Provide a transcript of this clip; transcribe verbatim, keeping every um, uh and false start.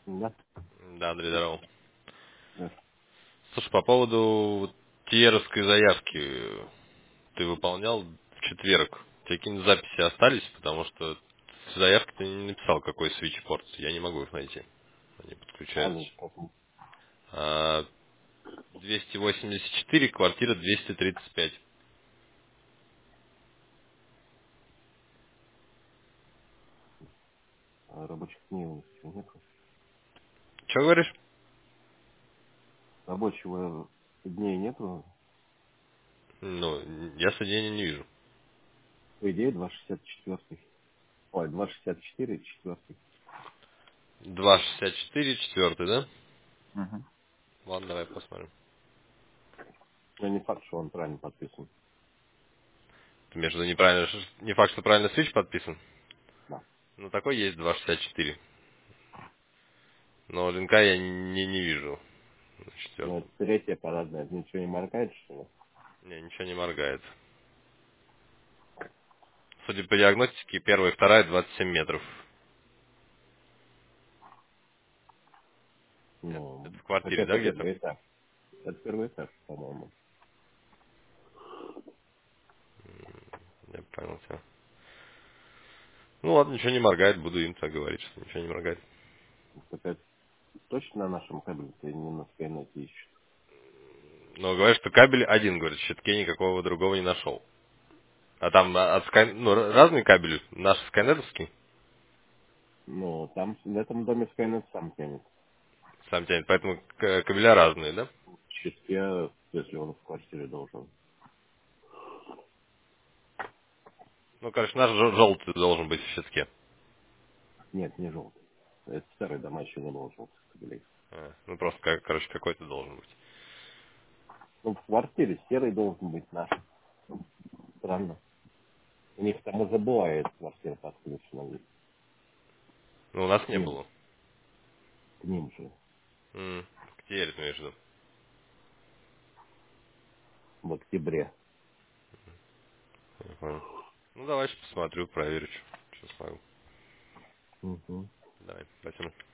Да. Да, Андрей, здорово. Да. Слушай, по поводу тиеровской заявки ты выполнял в четверг. У тебя какие-нибудь записи остались, потому что в заявке ты не написал, какой свитчпорт. Я не могу их найти. Они подключаются. Адрес какой? А, двести восемьдесят четыре, квартира двести тридцать пять. А рабочих дней у нас чего нету? Что говоришь? Рабочего дней нету. Ну, я соединения не вижу. По идее, два шестьдесят четыре. Ой, два шестьдесят четыре, четвертый. два шестьдесят четыре, четвертый, да? Угу. Ладно, давай посмотрим. Но не факт, что он правильно подписан. Между неправильно, не факт, что правильно свич подписан. Да. Ну, такой есть два шестьдесят четыре. Но линка я не, не вижу. На Но это четвертом. третья парадная. Это ничего не моргает, что ли? Не, ничего не моргает. Судя по диагностике, первая и вторая двадцать семь метров. Это, Ну, это в так квартире, да, это где-то? первый этаж. Это первый этаж, по-моему. Я понял тебя. Ну ладно, ничего не моргает, буду им так говорить, что ничего не моргает. Так это точно на нашем кабеле ты не на скайнете ищешь? Но говорят, что кабель один, говорит, в щитке никакого другого не нашел. А там а, от Sky... ну, р- разные кабели, наш скайнетовский Ну, там в этом доме скайнет сам тянет. сам тянет, поэтому к- кабеля разные, да? В щитке, если он в квартире должен. Ну, короче, наш жел- желтый должен быть в щитке. Нет, не желтый. Это старый дома еще не было желтых кабелей. А, ну, просто, как- короче, какой-то должен быть. Ну, в квартире серый должен быть наш. Странно. У них там уже бывает квартира подключена. Ну, у нас К не ним, было. к ним же. М, Теперь, имеешь в виду. В октябре. Я понял. Ну, давай посмотрю, проверю, что смогу. Угу. Давай, спасибо.